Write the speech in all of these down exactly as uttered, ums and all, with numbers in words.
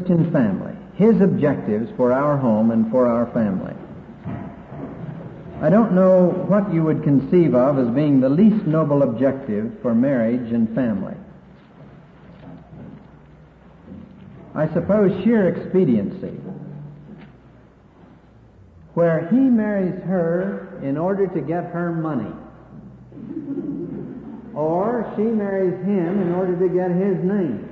Christian family, His objectives for our home and for our family. I don't know what you would conceive of as being the least noble objective for marriage and family. I suppose sheer expediency, where he marries her in order to get her money, or she marries him in order to get his name,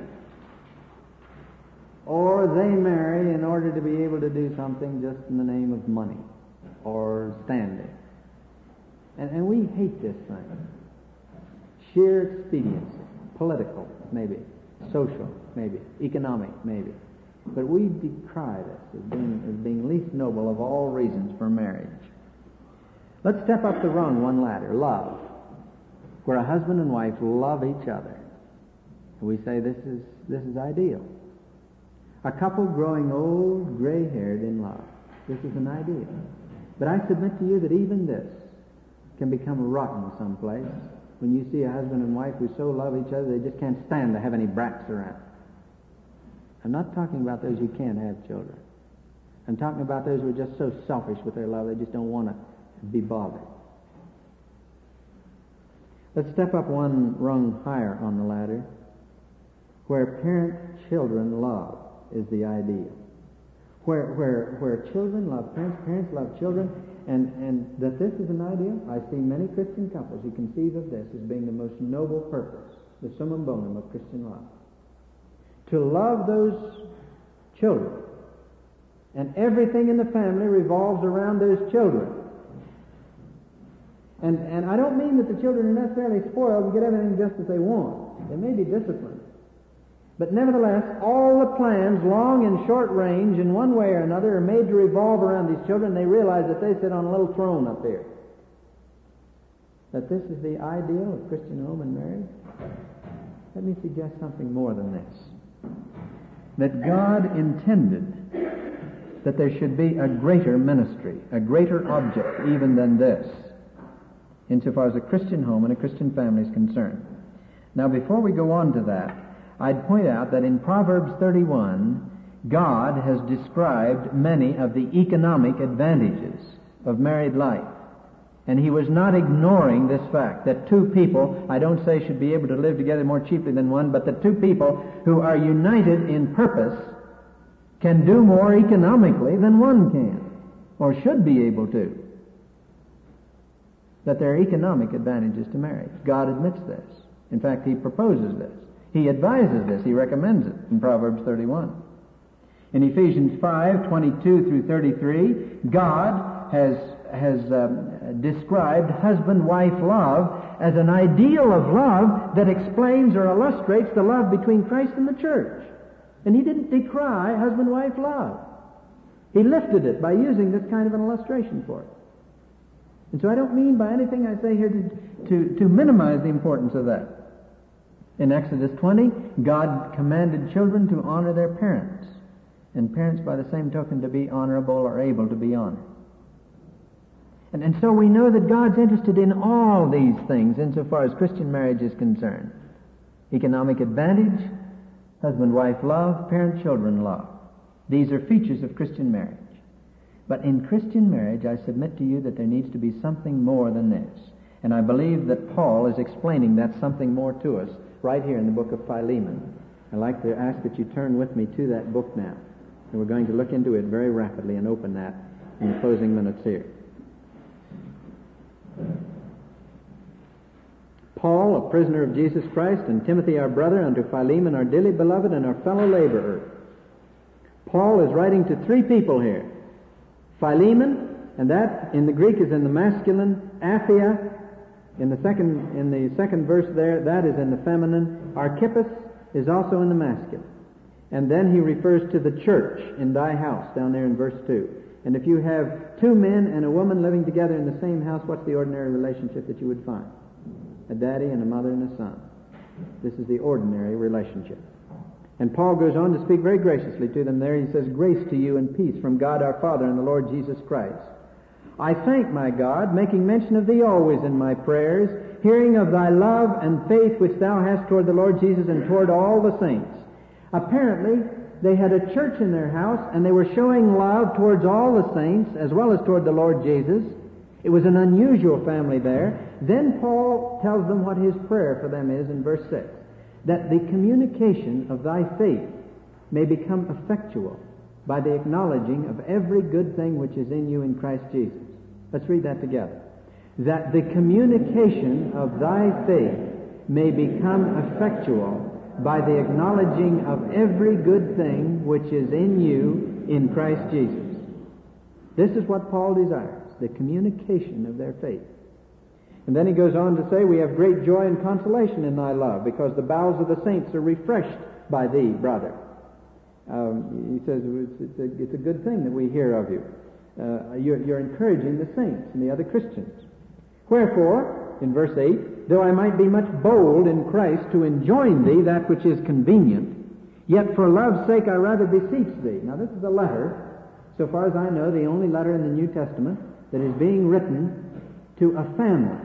or they marry in order to be able to do something just in the name of money or standing. And, and we hate this thing. Sheer expediency, political, maybe, social, maybe, economic, maybe. But we decry this as being, as being least noble of all reasons for marriage. Let's step up the rung one ladder, love, where a husband and wife love each other. And we say this is, this is ideal. A couple growing old, gray-haired in love. This is an ideal. But I submit to you that even this can become rotten someplace when you see a husband and wife who so love each other they just can't stand to have any brats around. I'm not talking about those who can't have children. I'm talking about those who are just so selfish with their love they just don't want to be bothered. Let's step up one rung higher on the ladder, where parent-children love is the ideal. Where where where children love parents, parents love children, and, and that this is an ideal. I see many Christian couples who conceive of this as being the most noble purpose, the summum bonum of Christian love. To love those children. And everything in the family revolves around those children. And and I don't mean that the children are necessarily spoiled and get everything just as they want. They may be disciplined. But nevertheless, all the plans, long and short range, in one way or another, are made to revolve around these children. They realize that they sit on a little throne up here. That this is the ideal of Christian home and marriage. Let me suggest something more than this. That God intended that there should be a greater ministry, a greater object even than this, insofar as a Christian home and a Christian family is concerned. Now, before we go on to that, I'd point out that in Proverbs thirty-one, God has described many of the economic advantages of married life. And He was not ignoring this fact that two people, I don't say should be able to live together more cheaply than one, but that two people who are united in purpose can do more economically than one can, or should be able to. That there are economic advantages to marriage. God admits this. In fact, He proposes this. He advises this. He recommends it in Proverbs thirty-one. In Ephesians five, twenty-two through thirty-three, God has, has um, described husband-wife love as an ideal of love that explains or illustrates the love between Christ and the church. And He didn't decry husband-wife love. He lifted it by using this kind of an illustration for it. And so I don't mean by anything I say here to, to, to minimize the importance of that. In Exodus twenty, God commanded children to honor their parents, and parents by the same token to be honorable or able to be honored. And, and so we know that God's interested in all these things insofar as Christian marriage is concerned. Economic advantage, husband-wife love, parent-children love. These are features of Christian marriage. But in Christian marriage, I submit to you that there needs to be something more than this. And I believe that Paul is explaining that something more to us right here in the book of Philemon. I'd like to ask that you turn with me to that book now. And we're going to look into it very rapidly and open that in the closing minutes here. Paul, a prisoner of Jesus Christ, and Timothy, our brother, unto Philemon, our dearly beloved and our fellow laborer. Paul is writing to three people here. Philemon, and that in the Greek is in the masculine. Aphia, in the second in the second verse there, that is in the feminine. Archippus is also in the masculine. And then he refers to the church in thy house, down there in verse two. And if you have two men and a woman living together in the same house, what's the ordinary relationship that you would find? A daddy and a mother and a son. This is the ordinary relationship. And Paul goes on to speak very graciously to them there. He says, grace to you and peace from God our Father and the Lord Jesus Christ. I thank my God, making mention of thee always in my prayers, hearing of thy love and faith which thou hast toward the Lord Jesus and toward all the saints. Apparently, they had a church in their house, and they were showing love towards all the saints as well as toward the Lord Jesus. It was an unusual family there. Then Paul tells them what his prayer for them is in verse six, that the communication of thy faith may become effectual by the acknowledging of every good thing which is in you in Christ Jesus. Let's read that together. That the communication of thy faith may become effectual by the acknowledging of every good thing which is in you in Christ Jesus. This is what Paul desires, the communication of their faith. And then he goes on to say, we have great joy and consolation in thy love, because the bowels of the saints are refreshed by thee, brother. Um, he says it's, it's, a, it's a good thing that we hear of you. Uh, you're, you're encouraging the saints and the other Christians. Wherefore, in verse eight, though I might be much bold in Christ to enjoin thee that which is convenient, yet for love's sake I rather beseech thee. Now this is a letter, so far as I know, the only letter in the New Testament that is being written to a family.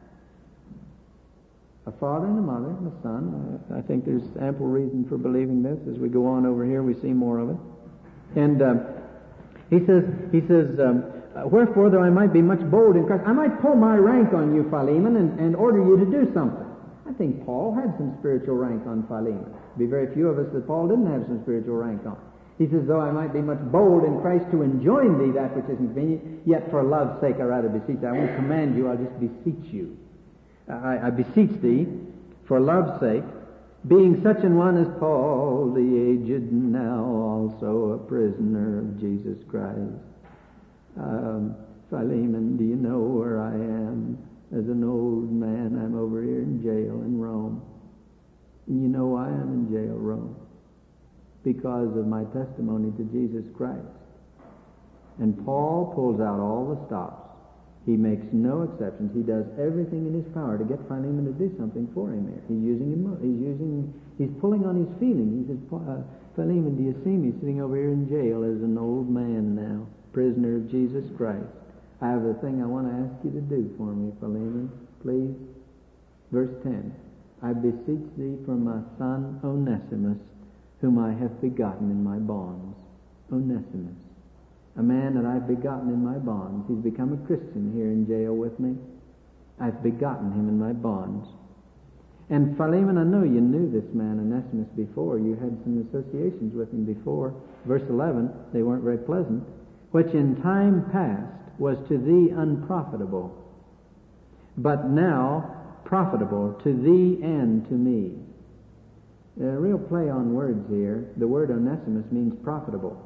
A father and a mother and a son. I think there's ample reason for believing this. As we go on over here, we see more of it. And um, he says, he says, um, wherefore, though I might be much bold in Christ, I might pull my rank on you, Philemon, and, and order you to do something. I think Paul had some spiritual rank on Philemon. There'd be very few of us that Paul didn't have some spiritual rank on. He says, though I might be much bold in Christ to enjoin thee that which is convenient, yet for love's sake I rather beseech thee. I won't command you, I'll just beseech you. I, I beseech thee, for love's sake, being such an one as Paul, the aged, now also a prisoner of Jesus Christ. Um, Philemon, do you know where I am? As an old man, I'm over here in jail in Rome. And you know why I'm in jail, Rome? Because of my testimony to Jesus Christ. And Paul pulls out all the stops. He makes no exceptions. He does everything in his power to get Philemon to do something for him here. He's using him. He's using. He's pulling on his feelings. He says, uh, Philemon, do you see me sitting over here in jail as an old man now, prisoner of Jesus Christ? I have a thing I want to ask you to do for me, Philemon, please. Verse ten. I beseech thee for my son Onesimus, whom I have begotten in my bonds. Onesimus. A man that I've begotten in my bonds. He's become a Christian here in jail with me. I've begotten him in my bonds. And Philemon, I know you knew this man Onesimus before. You had some associations with him before. Verse eleven, they weren't very pleasant. Which in time past was to thee unprofitable, but now profitable to thee and to me. A real play on words here. The word Onesimus means profitable.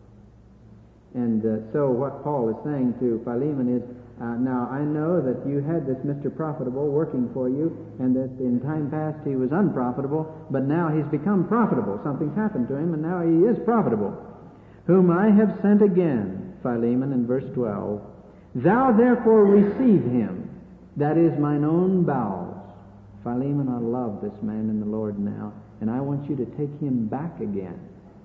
And uh, so what Paul is saying to Philemon is, uh, now I know that you had this Mister Profitable working for you, and that in time past he was unprofitable, but now he's become profitable. Something's happened to him, and now he is profitable. Whom I have sent again, Philemon, in verse twelve. Thou therefore receive him, that is mine own bowels. Philemon, I love this man in the Lord now, and I want you to take him back again.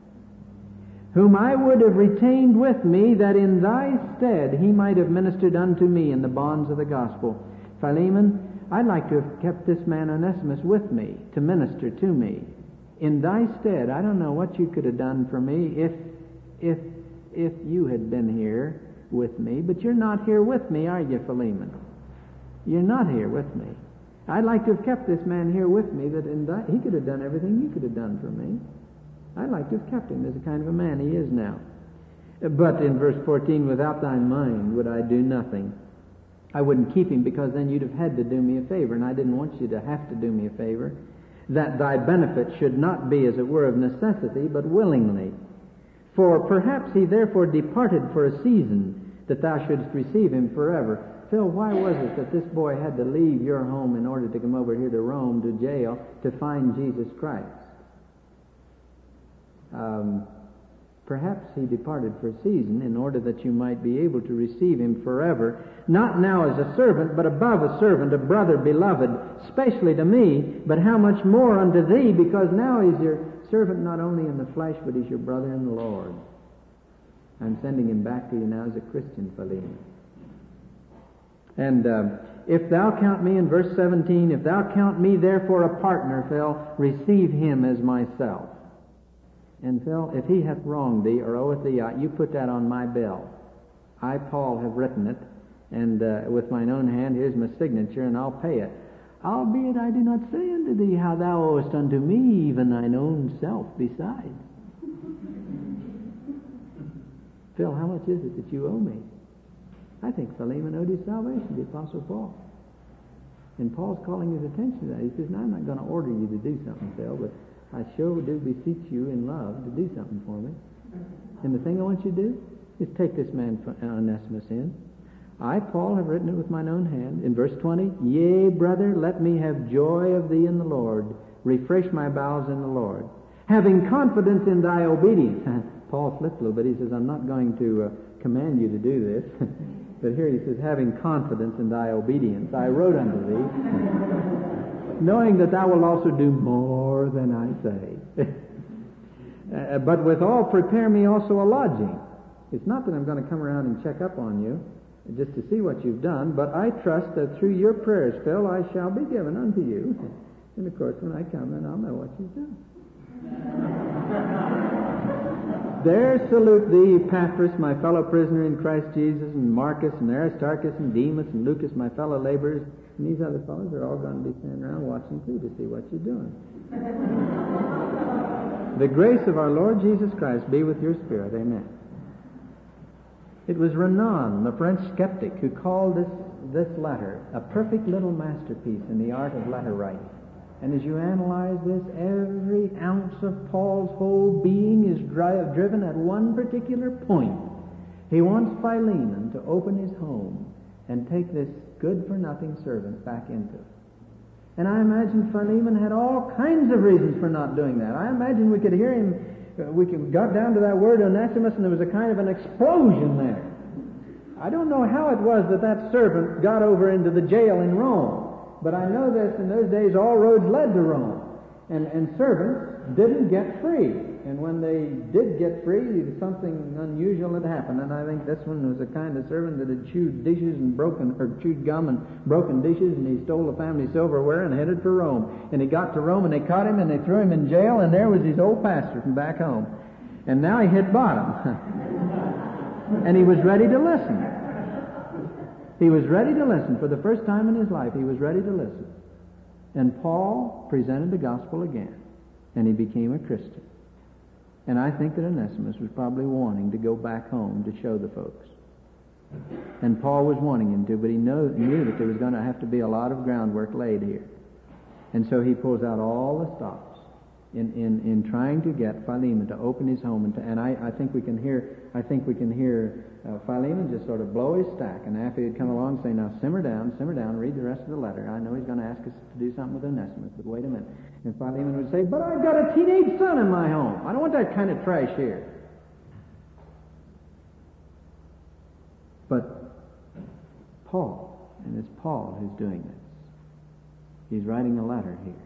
Whom I would have retained with me, that in thy stead he might have ministered unto me in the bonds of the gospel. Philemon, I'd like to have kept this man Onesimus with me, to minister to me. In thy stead, I don't know what you could have done for me if, if, if you had been here with me, but you're not here with me, are you, Philemon? You're not here with me. I'd like to have kept this man here with me, that in thy, he could have done everything you could have done for me. I'd like to have kept him as the kind of a man he is now. But in verse fourteen, without thy mind would I do nothing. I wouldn't keep him, because then you'd have had to do me a favor, and I didn't want you to have to do me a favor. That thy benefit should not be, as it were, of necessity, but willingly. For perhaps he therefore departed for a season, that thou shouldst receive him forever. Phil, why was it that this boy had to leave your home in order to come over here to Rome, to jail, to find Jesus Christ? Um, perhaps he departed for a season in order that you might be able to receive him forever, not now as a servant, but above a servant, a brother beloved, specially to me, but how much more unto thee, because now he's your servant not only in the flesh, but he's your brother in the Lord. I'm sending him back to you now as a Christian, Philemon. And uh, if thou count me, in verse seventeen, if thou count me therefore a partner, Phil, receive him as myself. And Phil, if he hath wronged thee or oweth thee aught, you put that on my bill. I, Paul, have written it, and uh, with mine own hand, here's my signature, and I'll pay it. Albeit I do not say unto thee how thou owest unto me, even thine own self besides. Phil, how much is it that you owe me? I think Philemon owed his salvation, the Apostle Paul. And Paul's calling his attention to that. He says, now I'm not going to order you to do something, Phil, but I sure do beseech you in love to do something for me. And the thing I want you to do is take this man Onesimus in. I, Paul, have written it with mine own hand. In verse twenty, yea, brother, let me have joy of thee in the Lord. Refresh my bowels in the Lord. Having confidence in thy obedience. Paul flipped a little bit. He says, I'm not going to uh, command you to do this. But here he says, having confidence in thy obedience, I wrote unto thee, knowing that thou wilt also do more than I say. uh, but withal prepare me also a lodging. It's not that I'm going to come around and check up on you, just to see what you've done, but I trust that through your prayers, Phil, I shall be given unto you. And of course, when I come, then I'll know what you've done. There salute thee, Epaphras, my fellow prisoner in Christ Jesus, and Marcus, and Aristarchus, and Demas, and Lucas, my fellow laborers. And these other fellows are all going to be standing around watching too to see what you're doing. The grace of our Lord Jesus Christ be with your spirit. Amen. It was Renan, the French skeptic, who called this, this letter a perfect little masterpiece in the art of letter writing. And as you analyze this, every ounce of Paul's whole being is dri- driven at one particular point. He wants Philemon to open his home and take this good-for-nothing servant back into it. And I imagine Philemon had all kinds of reasons for not doing that. I imagine we could hear him, uh, we could, got down to that word Onesimus, and there was a kind of an explosion there. I don't know how it was that that servant got over into the jail in Rome. But I know this, in those days all roads led to Rome. And, and servants didn't get free. And when they did get free, something unusual had happened. And I think this one was a kind of servant that had chewed dishes and broken, or chewed gum and broken dishes, and he stole the family silverware and headed for Rome. And he got to Rome, and they caught him, and they threw him in jail, and there was his old pastor from back home. And now he hit bottom. And he was ready to listen. He was ready to listen. For the first time in his life, he was ready to listen. And Paul presented the gospel again, and he became a Christian. And I think that Onesimus was probably wanting to go back home to show the folks. And Paul was wanting him to, but he know, knew that there was going to have to be a lot of groundwork laid here. And so he pulls out all the stops in, in, in trying to get Philemon to open his home. And, to, and I, I think we can hear, I think we can hear Uh, Philemon just sort of blow his stack, and after he'd come along and say, now simmer down, simmer down, read the rest of the letter. I know he's going to ask us to do something with Onesimus, but wait a minute. And Philemon would say, but I've got a teenage son in my home. I don't want that kind of trash here. But Paul, and it's Paul who's doing this. He's writing a letter here.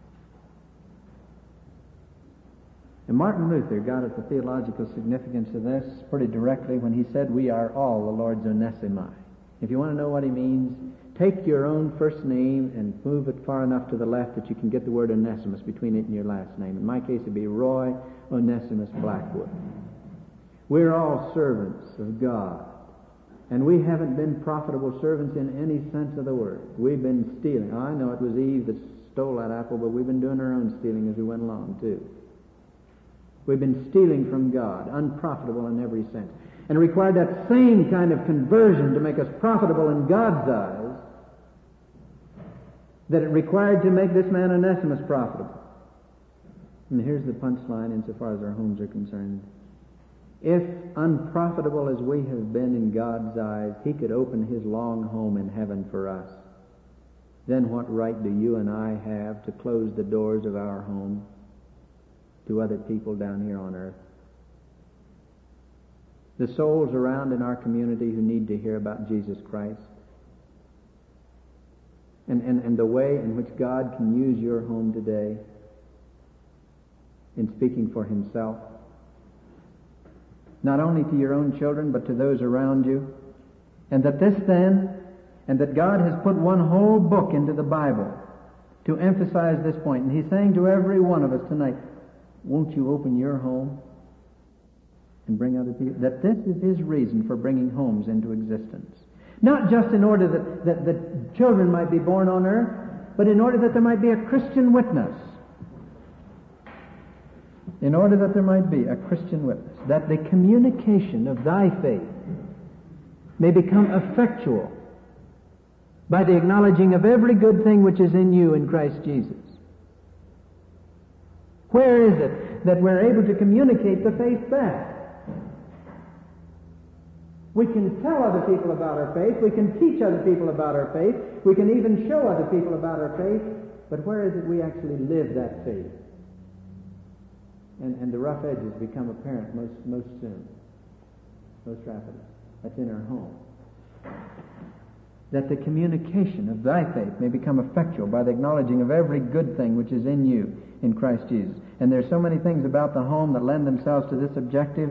And Martin Luther got at the theological significance of this pretty directly when he said, we are all the Lord's Onesimi. If you want to know what he means, take your own first name and move it far enough to the left that you can get the word Onesimus between it and your last name. In my case, it would be Roy Onesimus Blackwood. We're all servants of God. And we haven't been profitable servants in any sense of the word. We've been stealing. I know it was Eve that stole that apple, but we've been doing our own stealing as we went along, too. We've been stealing from God, unprofitable in every sense. And it required that same kind of conversion to make us profitable in God's eyes that it required to make this man Onesimus profitable. And here's the punchline insofar as our homes are concerned. If unprofitable as we have been in God's eyes, he could open his long home in heaven for us, then what right do you and I have to close the doors of our home to other people down here on earth? The souls around in our community who need to hear about Jesus Christ, and, and, and the way in which God can use your home today in speaking for himself, not only to your own children but to those around you. And that this then, and that God has put one whole book into the Bible to emphasize this point. And he's saying to every one of us tonight, won't you open your home and bring other people? That this is his reason for bringing homes into existence. Not just in order that, that, that children might be born on earth, but in order that there might be a Christian witness. In order that there might be a Christian witness. That the communication of thy faith may become effectual by the acknowledging of every good thing which is in you in Christ Jesus. Where is it that we're able to communicate the faith back? We can tell other people about our faith. We can teach other people about our faith. We can even show other people about our faith. But where is it we actually live that faith? And, and the rough edges become apparent most, most soon, most rapidly. That's in our home. That the communication of thy faith may become effectual by the acknowledging of every good thing which is in you in Christ Jesus. And there's so many things about the home that lend themselves to this objective.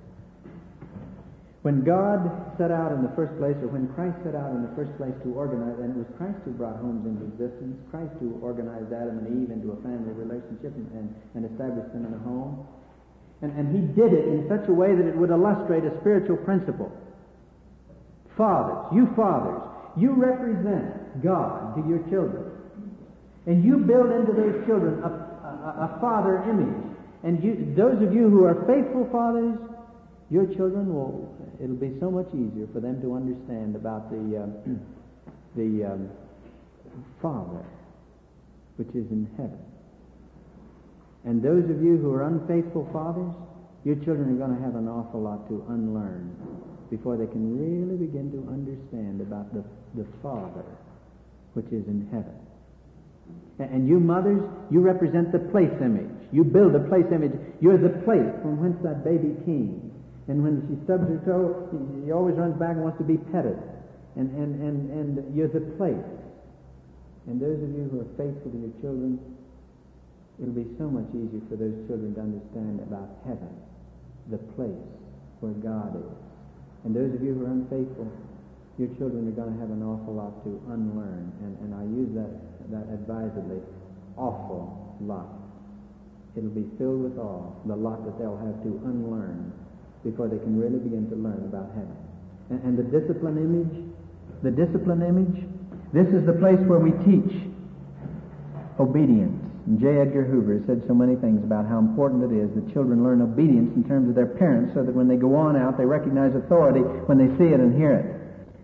When God set out in the first place, or when Christ set out in the first place to organize, and it was Christ who brought homes into existence, Christ who organized Adam and Eve into a family relationship and, and, and established them in a home. And, and he did it in such a way that it would illustrate a spiritual principle. Fathers, you fathers, you represent God to your children. And you build into those children a, a, a father image. And you, those of you who are faithful fathers, your children will, it'll be so much easier for them to understand about the, um, the um, Father which is in heaven. And those of you who are unfaithful fathers, your children are going to have an awful lot to unlearn before they can really begin to understand about the, the Father which is in heaven. And you mothers, you represent the place image. You build a place image. You're the place from whence that baby came. And when she stubs her toe, he always runs back and wants to be petted. And, and, and, and you're the place. And those of you who are faithful to your children, it'll be so much easier for those children to understand about heaven, the place where God is. And those of you who are unfaithful, your children are going to have an awful lot to unlearn. And, and I use that, that advisedly. Awful lot. It'll be filled with awe, the lot that they'll have to unlearn before they can really begin to learn about heaven. And, and the discipline image, the discipline image, this is the place where we teach obedience. And J. Edgar Hoover said so many things about how important it is that children learn obedience in terms of their parents so that when they go on out, they recognize authority when they see it and hear it.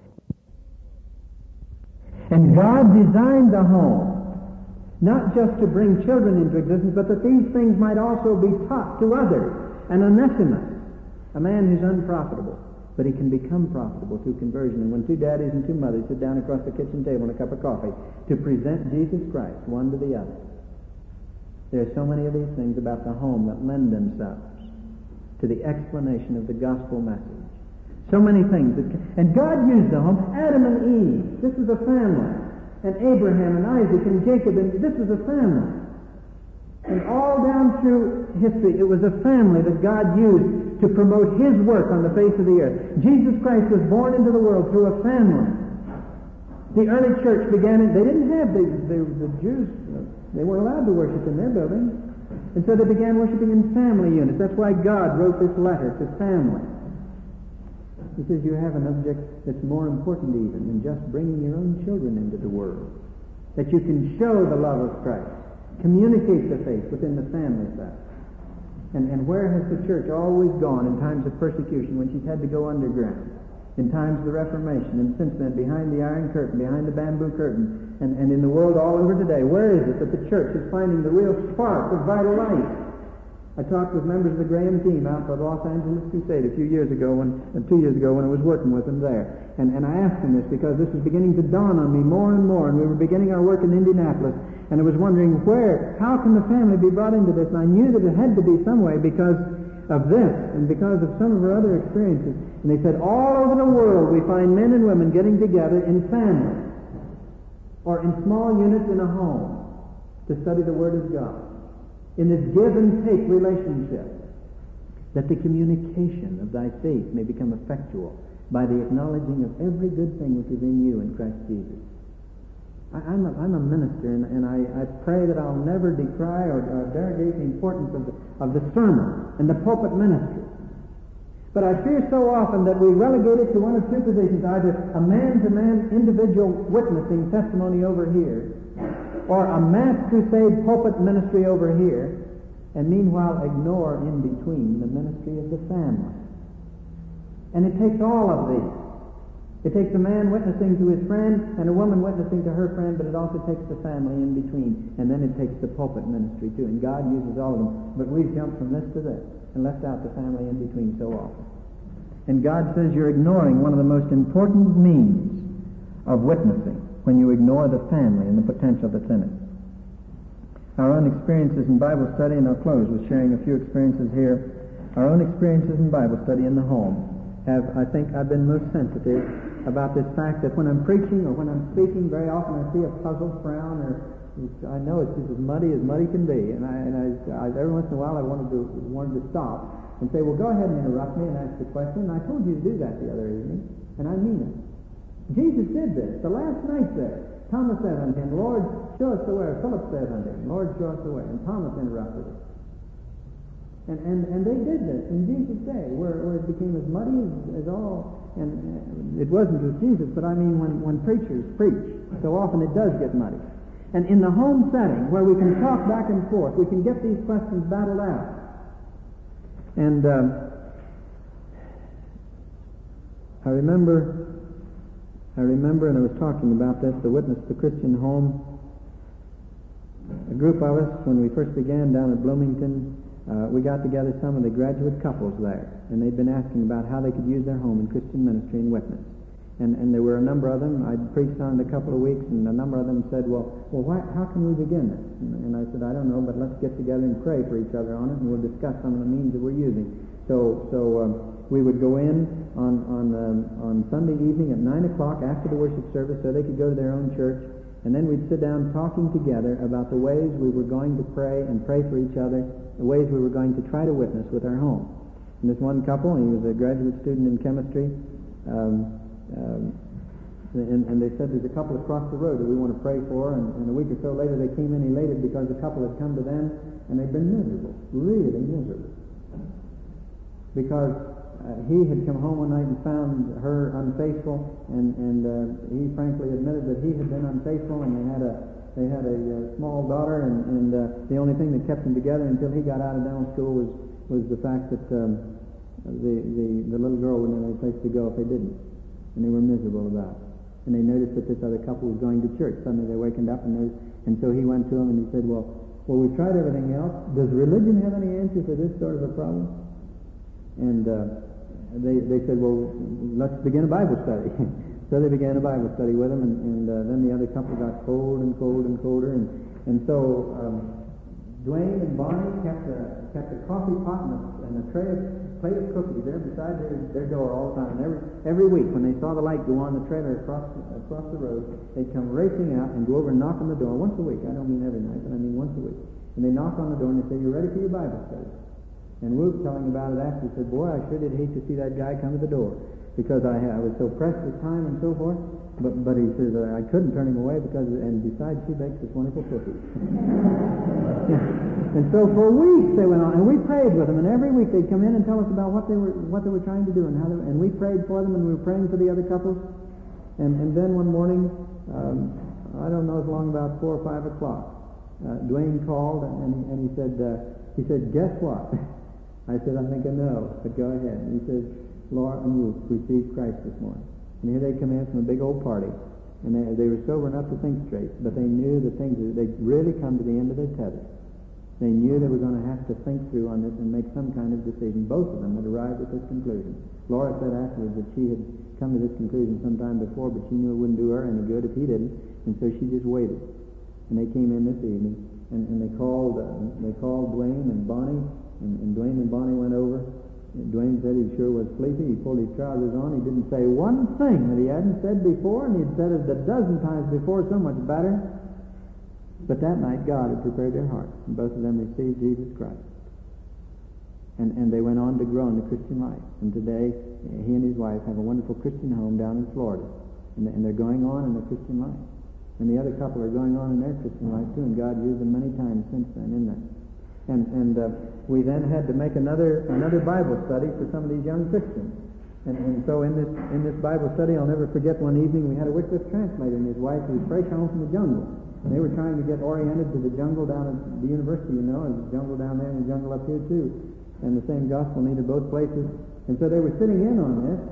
And God designed the home not just to bring children into existence, but that these things might also be taught to others. And Onesimus, a man who's unprofitable, but he can become profitable through conversion. And when two daddies and two mothers sit down across the kitchen table and a cup of coffee to present Jesus Christ, one to the other, there are so many of these things about the home that lend themselves to the explanation of the gospel message. So many things. That can, and God used the home. Adam and Eve, this is a family. And Abraham and Isaac and Jacob, and this is a family. And all down through history, it was a family that God used to promote His work on the face of the earth. Jesus Christ was born into the world through a family. The early church began, they didn't have, the, the, the Jews, they weren't allowed to worship in their buildings. And so they began worshiping in family units. That's why God wrote this letter to family. He says you have an object that's more important even than just bringing your own children into the world. That you can show the love of Christ. Communicate the faith within the family side. And, and where has the church always gone in times of persecution when she's had to go underground? In times of the Reformation, and since then, behind the Iron Curtain, behind the bamboo curtain, and, and in the world all over today, where is it that the church is finding the real spark of vital life? I talked with members of the Graham team out for the Los Angeles Crusade a few years ago, when, uh, two years ago when I was working with them there. And, and I asked them this because this was beginning to dawn on me more and more, and we were beginning our work in Indianapolis, and I was wondering where, how can the family be brought into this? And I knew that it had to be some way because of this, and because of some of our other experiences. And they said, all over the world we find men and women getting together in families, or in small units in a home, to study the Word of God. In this give and take relationship, that the communication of thy faith may become effectual by the acknowledging of every good thing which is in you in Christ Jesus. I, I'm, a, I'm a minister, and, and I, I pray that I'll never decry or, or derogate the importance of the, of the sermon and the pulpit ministry. But I fear so often that we relegate it to one of two positions, either a man-to-man individual witnessing testimony over here, or a mass crusade pulpit ministry over here, and meanwhile ignore in between the ministry of the family. And it takes all of these. It takes a man witnessing to his friend and a woman witnessing to her friend, but it also takes the family in between. And then it takes the pulpit ministry too. And God uses all of them. But we've jumped from this to this and left out the family in between so often. And God says you're ignoring one of the most important means of witnessing when you ignore the family and the potential that's in it. Our own experiences in Bible study, and I'll close with sharing a few experiences here. Our own experiences in Bible study in the home have, I think, I've been most sensitive about this fact that when I'm preaching or when I'm speaking, very often I see a puzzled frown, or I know it's just as muddy as muddy can be, and I, and I, I every once in a while I wanted to wanted to stop and say, well, go ahead and interrupt me and ask the question. And I told you to do that the other evening, and I mean it. Jesus did this the last night there. Thomas said unto him, Lord, show us the way. Philip said unto him, Lord, show us the way. And Thomas interrupted it. And, and, and they did this in Jesus' day, where, where it became as muddy as, as all, and uh, it wasn't with Jesus, but I mean when, when preachers preach, so often it does get muddy. And in the home setting, where we can talk back and forth, we can get these questions battled out. And um, I remember, I remember, and I was talking about this, the Witness to Christian Home, a group of us, when we first began down at Bloomington, Uh, we got together some of the graduate couples there, and they'd been asking about how they could use their home in Christian ministry and witness. And, and there were a number of them. I'd preached on it a couple of weeks, and a number of them said, well, well, why, how can we begin this? And, and I said, I don't know, but let's get together and pray for each other on it, and we'll discuss some of the means that we're using. So so um, we would go in on, on, um, on Sunday evening at nine o'clock after the worship service so they could go to their own church, and then we'd sit down talking together about the ways we were going to pray and pray for each other, the ways we were going to try to witness with our home. And this one couple, he was a graduate student in chemistry, um, um, and, and they said there's a couple across the road that we want to pray for, and, and a week or so later they came in elated because a couple had come to them, and they'd been miserable, really miserable. Because uh, he had come home one night and found her unfaithful, and, and uh, he frankly admitted that he had been unfaithful, and they had a They had a uh, small daughter, and, and uh, the only thing that kept them together until he got out of dental school was, was the fact that um, the, the, the little girl wouldn't have any place to go if they didn't. And they were miserable about it. And they noticed that this other couple was going to church. Suddenly they wakened up, and, and so he went to them and he said, well, well, we've tried everything else. Does religion have any answer for this sort of a problem? And uh, they, they said, well, let's begin a Bible study. So they began a Bible study with him, and, and uh, then the other couple got cold and cold and colder, and and so um, Dwayne and Bonnie kept a kept a coffee pot and a, and a tray of plate of cookies there beside their, their door all the time. And every every week when they saw the light go on the trailer across across the road, they'd come racing out and go over and knock on the door once a week. I don't mean every night, but I mean once a week. And they knock on the door and they say, "You're ready for your Bible study?" And Luke, telling about it after, he said, "Boy, I sure did hate to see that guy come to the door, because I, I was so pressed with time and so forth." But but he says, uh, I couldn't turn him away because, and besides, she bakes this wonderful cookie. And so for weeks they went on, and we prayed with them, and every week they'd come in and tell us about what they were what they were trying to do, and how they, and we prayed for them, and we were praying for the other couples. And and then one morning, um, I don't know, it was long about four or five o'clock, uh, Dwayne called, and, and, and he said, uh, he said, "Guess what?" I said, "I think I know, but go ahead." And he says, "Laura and Ruth received Christ this morning." And here they come in from a big old party, and they, they were sober enough to think straight, but they knew the things, they'd really come to the end of their tether. They knew they were going to have to think through on this and make some kind of decision. Both of them had arrived at this conclusion. Laura said afterwards that she had come to this conclusion sometime before, but she knew it wouldn't do her any good if he didn't, and so she just waited. And they came in this evening, and, and they called uh, they called Dwayne and Bonnie, and, and Dwayne and Bonnie went over. And Dwayne said he sure was sleepy. He pulled his trousers on. He didn't say one thing that he hadn't said before, and he'd said it a dozen times before, so much better. But that night God had prepared their hearts, and both of them received Jesus Christ. And and they went on to grow in the Christian life. And today, he and his wife have a wonderful Christian home down in Florida. And, and they're going on in the Christian life. And the other couple are going on in their Christian life too, and God used them many times since then in that. And and uh, we then had to make another another Bible study for some of these young Christians. And, and so in this in this Bible study, I'll never forget one evening we had a Wycliffe translator and his wife who was fresh home from the jungle. And they were trying to get oriented to the jungle down at the university, you know, and the jungle down there and the jungle up here too. And the same gospel needed both places. And so they were sitting in on this.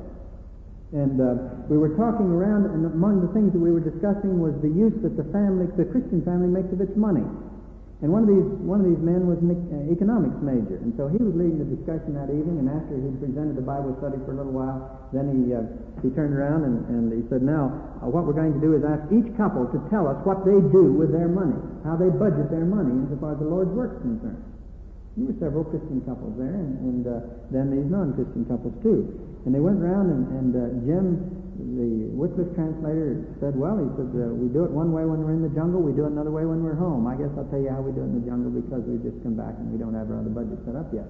And uh, we were talking around, and among the things that we were discussing was the use that the family, the Christian family, makes of its money. And one of these one of these men was an uh, economics major, and so he was leading the discussion that evening. And after he presented the Bible study for a little while, then he uh, he turned around and, and he said, "Now, uh, what we're going to do is ask each couple to tell us what they do with their money, how they budget their money insofar as the Lord's work is concerned." There were several Christian couples there, and, and uh, then these non-Christian couples too. And they went around, and, and uh, Jim, the Wycliffe translator, said, well, he said, uh, we do it one way when we're in the jungle, we do it another way when we're home. I guess I'll tell you how we do it in the jungle, because we've just come back and we don't have our other budget set up yet.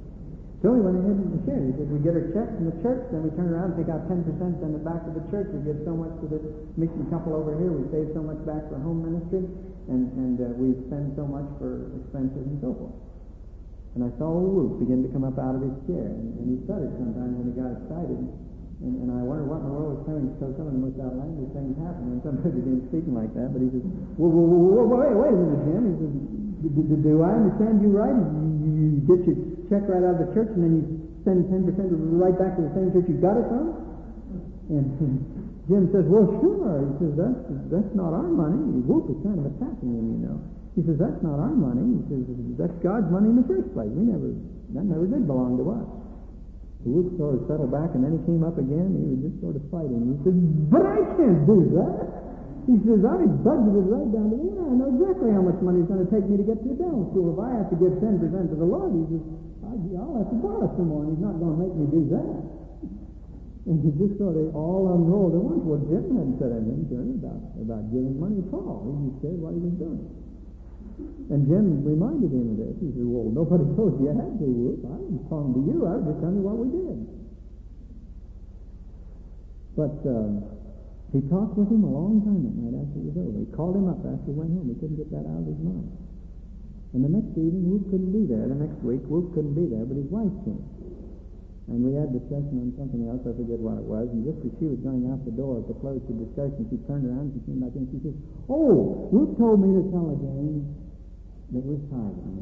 So he went ahead and shared. He said, we get our check from the church, then we turn around and take out ten percent, send it back to the church. We give so much to this mission couple over here. We save so much back for home ministry, and, and uh, we spend so much for expenses and so forth. And I saw old Luke begin to come up out of his chair, and, and he stuttered sometimes when he got excited. And, and I wondered what in the world was coming. So some of the most outlandish things happened when somebody began speaking like that. But he says, whoa, whoa, whoa, whoa, wait, wait a minute, Jim. He says, do, do I understand you right? You, you get your check right out of the church, and then you send ten percent right back to the same church you got it from? And Jim says, well, sure. He says, that's, that's not our money. Wolf is kind of attacking him, you know. He says, that's not our money. He says, that's God's money in the first place. We never, that never did belong to us. The Luke sort of settled back, and then he came up again, and he was just sort of fighting. He says, but I can't do that. He says, I budgeted right down to the end. I know exactly how much money it's going to take me to get to the dental school. If I have to give ten percent to the Lord, he says, I'll have to borrow some more, and he's not going to make me do that. And he just sort of all unrolled at once. Well, Jim hadn't said anything to him about, about giving money at all. He just said what he was doing. And Jim reminded him of this. He said, well, nobody told you you had to, Whoop. I didn't talk to you. I was just telling you what we did. But um, he talked with him a long time that night after it was over. He called him up after he went home. He couldn't get that out of his mind. And the next evening, Whoop couldn't be there. The next week, Whoop couldn't be there, but his wife came. And we had discussion on something else. I forget what it was. And just as she was going out the door to close the discussion, she turned around and she came back in and she said, oh, Whoop told me to tell again that we're tithing.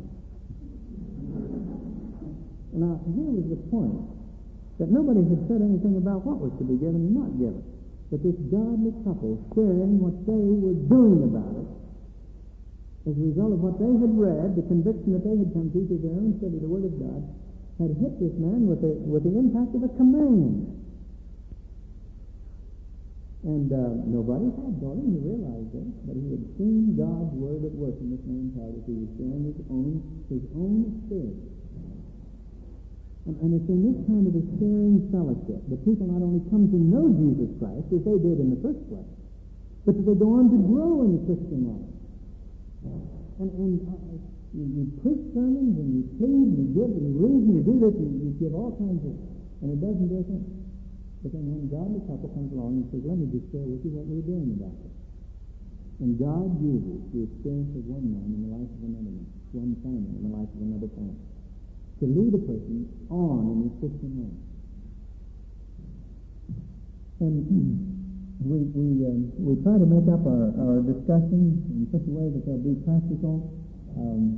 Now, here was the point, that nobody had said anything about what was to be given and not given. But this godly couple sharing what they were doing about it, as a result of what they had read, the conviction that they had come to through their own study of the Word of God, had hit this man with the, with the impact of a command. And uh, nobody had taught him to realize this, but he had seen God's Word at work in this man's heart as he was sharing his own, his own experience. And, and it's in this kind of a sharing fellowship that people not only come to know Jesus Christ, as they did in the first place, but that they go on to grow in the Christian life. And, and uh, you, you preach sermons, and you plead, and you give, and you read, and you do this, and you give all kinds of, and it doesn't do a thing. But then one godly couple comes along and says, let me just share with you what we're doing about it. And God uses the experience of one man in the life of another man, one family in the life of another family, to lead a person on in his Christian life. And we we um, we try to make up our, our discussions in such a way that they'll be practical. Um,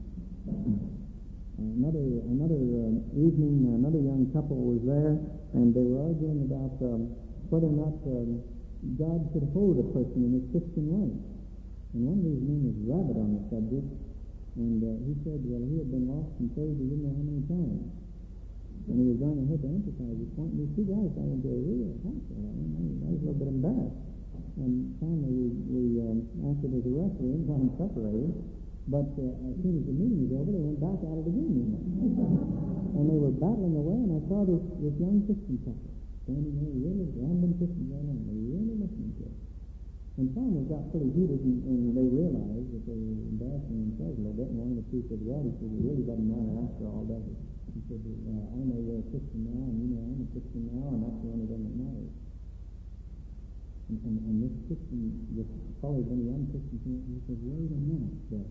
another another um, evening, another young couple was there, and they were arguing about um, whether or not um, God could hold a person in his Christian life. And one of these men was rabid on the subject, and uh, he said, well, he had been lost and saved he didn't know how many times. And he was going ahead to emphasize his point, and these two guys got into a real hassle. I mean, I was a little bit embarrassed. And finally, we, we um, acted as a referee and got them separated. But uh, as soon as the meeting was over, they went back at it again. You know? And they were battling away, and I saw this, this young Christian couple standing there, really, they hadn't been Christians very long, they were really listening to it. And finally it got pretty heated, and, and they realized that they were embarrassing themselves a little bit, and one of the two said, well, he said, it really doesn't matter after all, does it? He said, uh, I know you're a Christian now, and you know I'm a Christian now, and that's the only thing that matters. And And, and, and this Christian, this probably one young Christian, he says, wait a minute, sir.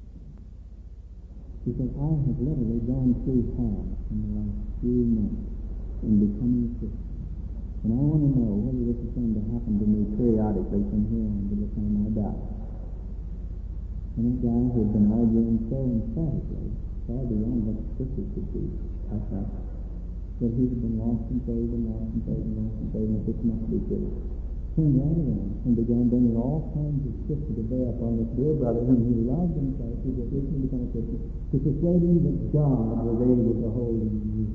He says, I have literally gone through hell in the last few months in becoming a Christian. And I want to know whether this is going to happen to me periodically from here on to the time I die. And that guy who had been arguing so emphatically, far beyond what the scriptures could do, I thought, that he had been lost and saved and lost and saved and lost and saved, and this must be true. Turned right around and began bringing all kinds of scripture to bear upon this dear brother whom he loved and Christ, who was recently become a Christian, to persuade him that God was able to hold him in his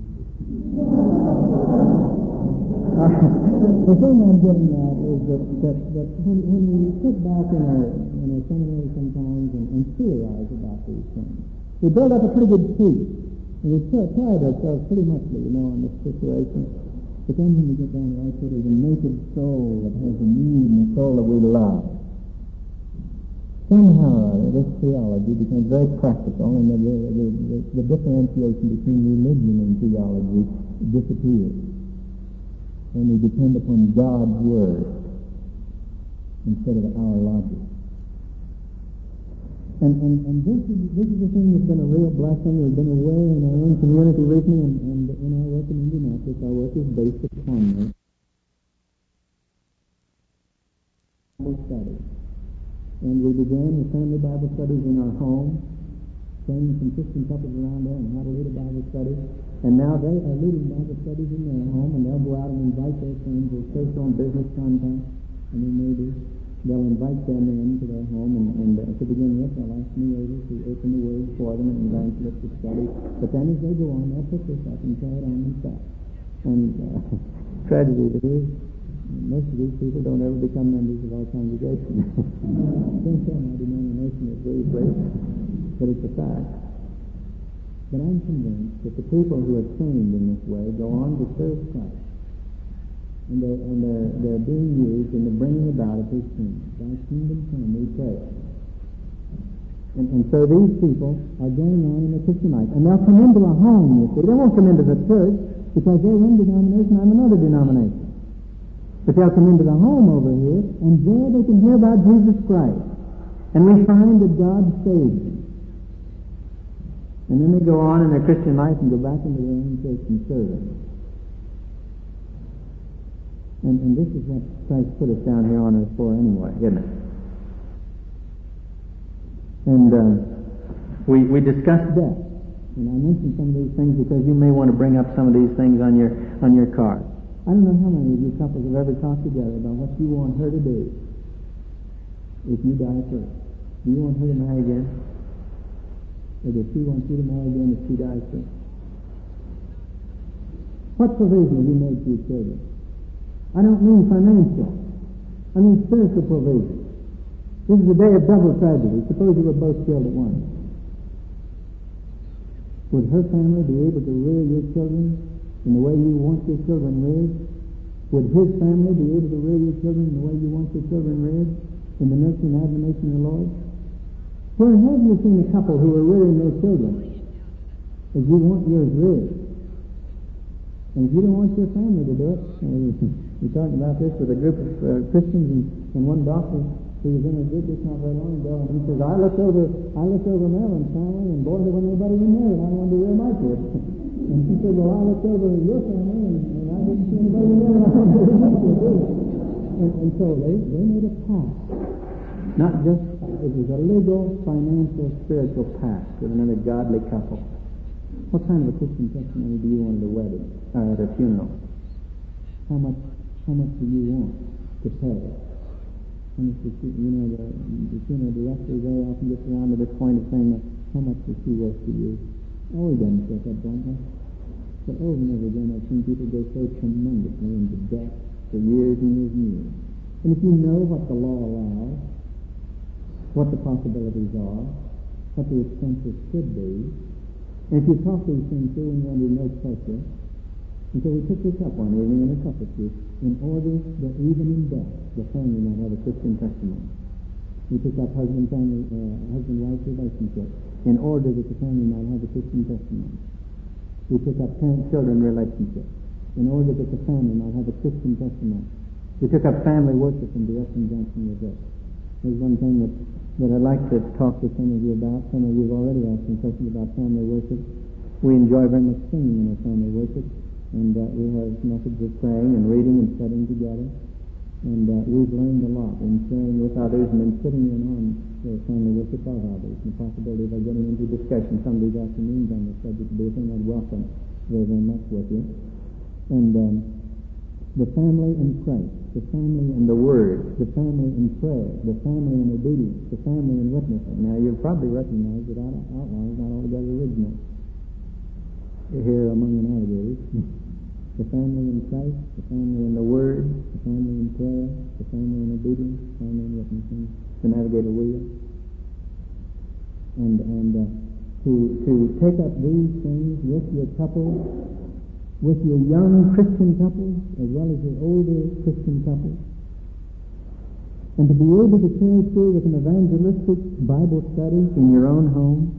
The thing I'm getting at is that, that, that when, when we sit back in our, in our seminary sometimes and, and theorize about these things, we build up a pretty good case. And we pride ourselves pretty much, you know, on this situation. But then when we get down right to it, there's a naked soul that has a need and a soul that we love. Somehow this theology becomes very practical, and the, the, the, the differentiation between religion and theology disappears. And we depend upon God's Word instead of our logic. And, and, and this is this is the thing that's been a real blessing. We've been aware in our own community recently, and, and in our work in Indianapolis, our work is based upon this. Bible studies. And we began with family Bible studies in our home, training some Christian couples around there on how to lead a Bible study. And now they are leading Bible studies in their home, and they'll go out and invite their friends or church on business contact, and then maybe they'll invite them in to their home, and, and uh, to begin with, they'll ask me later to open the Word for them and evangelistic study. But then as they go on, they'll pick this up and try it on themselves. And uh, tragedy it is, most of these people don't ever become members of our congregation. I can't tell my denomination is very great, but it's a fact. But I'm convinced that the people who are trained in this way go on to serve Christ. And they're, and they're, they're being used in the bringing about of His kingdom. Thy kingdom come, we pray. And, and so these people are going on in the Christian life. And they'll come into a home, you see. They won't come into the church because they're one denomination, I'm another denomination. But they'll come into the home over here, and there they can hear about Jesus Christ. And we find that God saved them. And then they go on in their Christian life and go back into their own church and serve Him. And, and this is what Christ put us down here on earth for anyway, isn't it? And uh, we we discussed death. And I mentioned some of these things because you may want to bring up some of these things on your on your card. I don't know how many of you couples have ever talked together about what you want her to do if you die first. Do you want her to marry again? Or does she want you to marry again if she dies first? What provision have you made for your children? I don't mean financial. I mean spiritual provision. This is a day of double tragedy. Suppose you were both killed at once. Would her family be able to rear your children in the way you want your children reared? Would his family be able to rear your children in the way you want your children reared? In the nurture and admonition of the Lord? Where have you seen a couple who are rearing their children as you want yours reared? And if you don't want your family to do it, we're talking about this with a group of uh, Christians and, and one doctor who was in a group just not very long ago, and he says, I looked over I looked over Marilyn's family, and boy, there wasn't anybody in there, and I wanted to rear my kids. And she said, well, I looked over your family, and, and I didn't see anybody in there, and I wanted to rear my kids. And, and so they, they made a pact. Not just, it was a legal, financial, spiritual pact with another godly couple. What kind of a Christian testimony do you want at a wedding, or at a funeral? How much, how much do you want to pay? And it's just, you know, the, the funeral director very often gets around to this point of saying, how much is she worth to you? Oh, he doesn't get that bluntly. But over and over again, I've seen people go so tremendously into debt for years and years and years. And if you know what the law allows, what the possibilities are, what the expenses could be, and if you talk these things through and you're under no pressure, and so we took this up one evening in a couple of groups, in order that even in death, the family might have a Christian testimony. We took up husband-family, uh, husband-wife relationship, in order that the family might have a Christian testimony. We took up parent-children relationship, in order that the family might have a Christian testimony. We took up family worship in the Western Junction with this. There's one thing that, that I'd like to talk to some of you about. Some of you have already asked me questions about family worship. We enjoy very much singing in our family worship, and uh, we have methods of praying and reading and studying together. And uh, we've learned a lot in sharing with others and in sitting in on the family worship of others. And the possibility of getting into discussion some of these afternoons on this subject would be a thing I'd welcome very, very much with you. And um, the family in Christ, the family in the Word, the family in prayer, the family in obedience, the family in witnessing. Now, you'll probably recognize that our outline is not altogether original here among the navigators. The family in Christ, the family in the Word, the family in prayer, the family in obedience, the family in witnessing, the navigator wheel. And and uh, to to take up these things with your couple, with your young Christian couples, as well as your older Christian couples, and to be able to carry through with an evangelistic Bible study in your own home.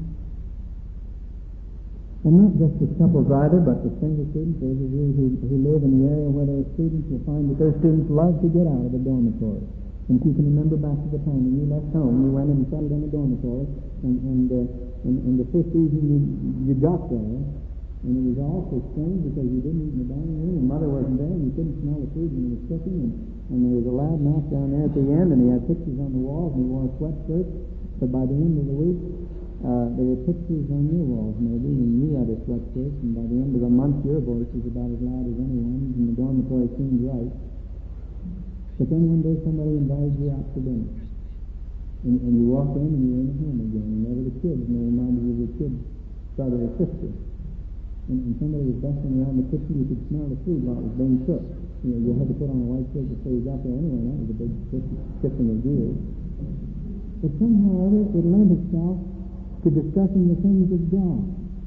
And not just with couples either, but with single students. Those of you who, who live in the area where there are students will find that those students love to get out of the dormitory. And if you can remember back to the time when you left home, you went and settled in a dormitory, and and, uh, and, and the first evening you, you got there, and it was awful strange because you didn't eat in the dining room, and Mother wasn't there, and you couldn't smell the food when it was cooking, and, and there was a loud mouth down there at the end, and he had pictures on the walls, and he wore a sweatshirt, but by the end of the week, Uh, there were pictures on your walls, maybe, and you had a sweatshirt, and by the end of the month, your voice was about as loud as anyone's, and the dormitory seemed right. But then one day somebody invited you out for dinner, and, and you walked in, and you were in the home again, and there were the kids, and they reminded you of your kid's brother or sister. And, and somebody was bustling around the kitchen, you could smell the food while it was being cooked. You know, you had to put on a white shirt before you got there anyway, that was a big shifting of gears. But somehow or other, it lent itself to discussing the things of God.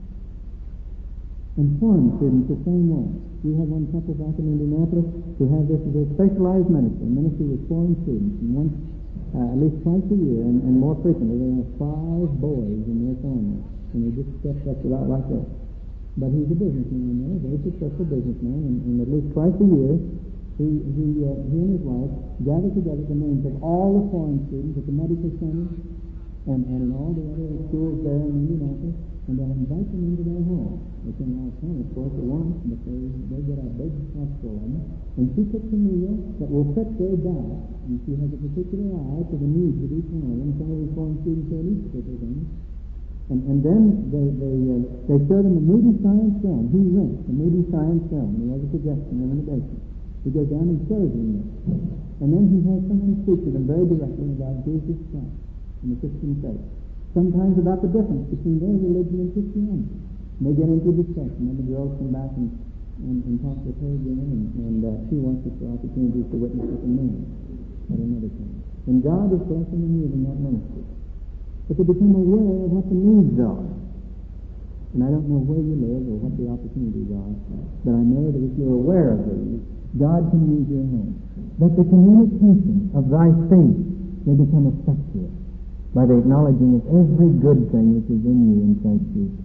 And foreign students the same way. We have one couple back in Indianapolis who have this as a specialized ministry, ministry with foreign students, and once, uh, at least twice a year, and, and more frequently, they have five boys in their family, and they just step up it out like this. But he's a businessman there, a very successful businessman, and, and at least twice a year, he he, uh, he and his wife gather together the names of all the foreign students at the medical center, And, and in all the other schools there in Indianapolis, and they'll invite them into their home. They can all come, of course, at once, but they, they get a big house full of them. And she cooks a meal that will fit their diet, and she has a particular eye to the needs of each one of them. Some of these foreign students say each particular thing. And, and then they they uh, they show them a Moody science film. He rents a Moody science film. He has a projection in the basement. He goes down and shows them this. And then he has someone speak to them very directly about Jesus Christ and the Christian faith. Sometimes about the difference between their religion and Christianity. And they get into discussion, and the girls come back and, and, and talk with her again, and, and uh, she wants us for opportunities to witness with the men at another time. And God is blessing and using that ministry. But to become aware of what the needs are. And I don't know where you live or what the opportunities are, but I know that if you're aware of these, God can use your home. That the communication of thy faith may become effective by the acknowledging of every good thing which is in you in Christ Jesus.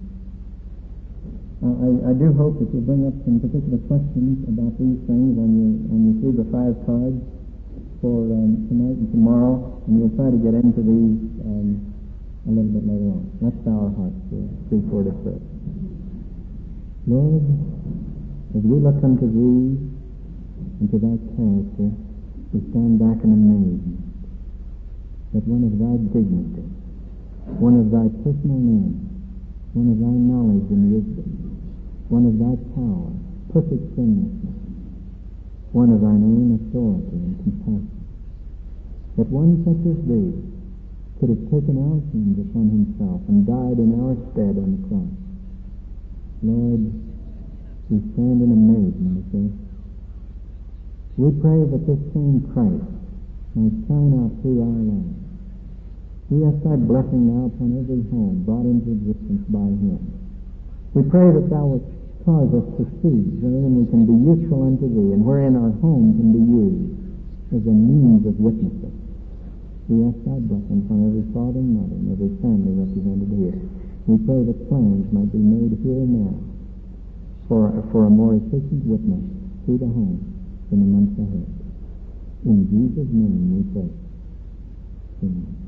Uh, I, I do hope that you'll bring up some particular questions about these things on your on your three by five cards for um, tonight and tomorrow, and we'll try to get into these um, a little bit later on. Let's bow our hearts for a three-quarter prayer. Lord, as we look unto Thee and to Thy character, we stand back in amazement that one of Thy dignity, one of Thy personal name, one of Thy knowledge and wisdom, one of Thy power, perfect sinlessness, one of Thine own authority and compassion, that one such as Thee could have taken our sins upon Himself and died in our stead on the cross. Lord, we stand in amazement at this. We pray that this same Christ might shine out through our lives. We ask Thy blessing now upon every home brought into existence by Him. We pray that Thou wilt cause us to see wherein we can be useful unto Thee and wherein our home can be used as a means of witnessing. We ask Thy blessing upon every father and mother and every family represented here. We pray that plans might be made here and now for, for a more efficient witness through the home in the months ahead. In Jesus' name we pray. Amen.